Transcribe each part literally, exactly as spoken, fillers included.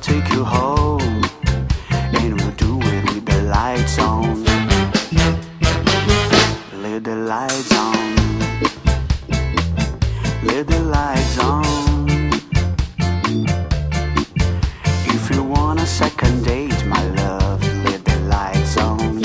take you home, and we'll do it with the lights on. Let the lights on. Let the lights on. If you want a second date, my love, let the lights on.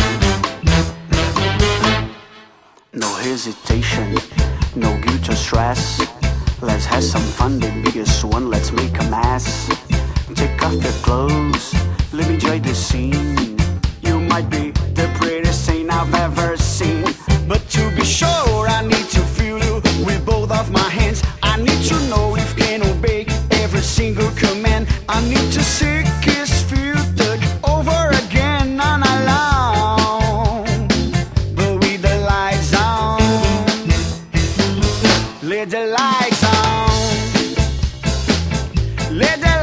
No hesitation, no guilt or stress. Let's have some fun, the biggest one, let's make a mess. Take off your clothes, let me enjoy the scene. You might be the prettiest thing I've ever seen, but to be sure I need to feel you with both of my hands. I need to know if can obey every single command. I need to see, kiss, feel, touch over again and alone, but with the lights on. Let the lights on. Let the